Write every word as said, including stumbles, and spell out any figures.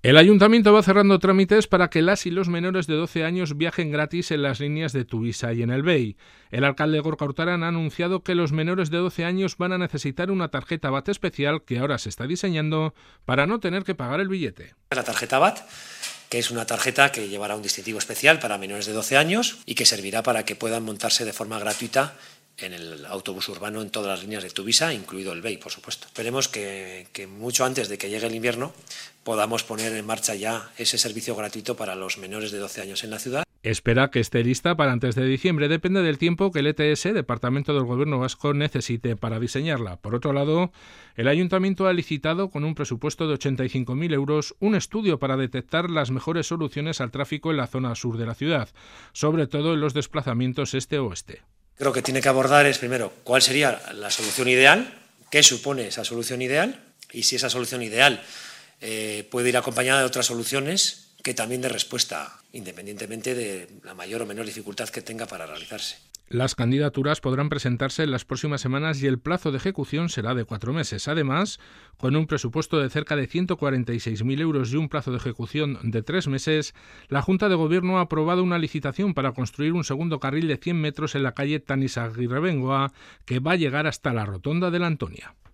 El Ayuntamiento va cerrando trámites para que las y los menores de doce años viajen gratis en las líneas de Tuvisa y en el B E I. El alcalde Gorka Urtaran ha anunciado que los menores de doce años van a necesitar una tarjeta B A T especial que ahora se está diseñando para no tener que pagar el billete. La tarjeta B A T, que es una tarjeta que llevará un distintivo especial para menores de doce años y que servirá para que puedan montarse de forma gratuita en el autobús urbano en todas las líneas de Tuvisa, incluido el B E I, por supuesto. Esperemos que, que mucho antes de que llegue el invierno podamos poner en marcha ya ese servicio gratuito para los menores de doce años en la ciudad. Espera que esté lista para antes de diciembre. Depende del tiempo que el E T S, Departamento del Gobierno Vasco, necesite para diseñarla. Por otro lado, el Ayuntamiento ha licitado con un presupuesto de ochenta y cinco mil euros un estudio para detectar las mejores soluciones al tráfico en la zona sur de la ciudad, sobre todo en los desplazamientos este-oeste. Creo que tiene que abordar es, primero, cuál sería la solución ideal, qué supone esa solución ideal y si esa solución ideal eh, puede ir acompañada de otras soluciones que también dé respuesta, independientemente de la mayor o menor dificultad que tenga para realizarse. Las candidaturas podrán presentarse en las próximas semanas y el plazo de ejecución será de cuatro meses. Además, con un presupuesto de cerca de ciento cuarenta y seis mil euros y un plazo de ejecución de tres meses, la Junta de Gobierno ha aprobado una licitación para construir un segundo carril de cien metros en la calle Tanis Aguirre Bengoa, que va a llegar hasta la Rotonda de la Antonia.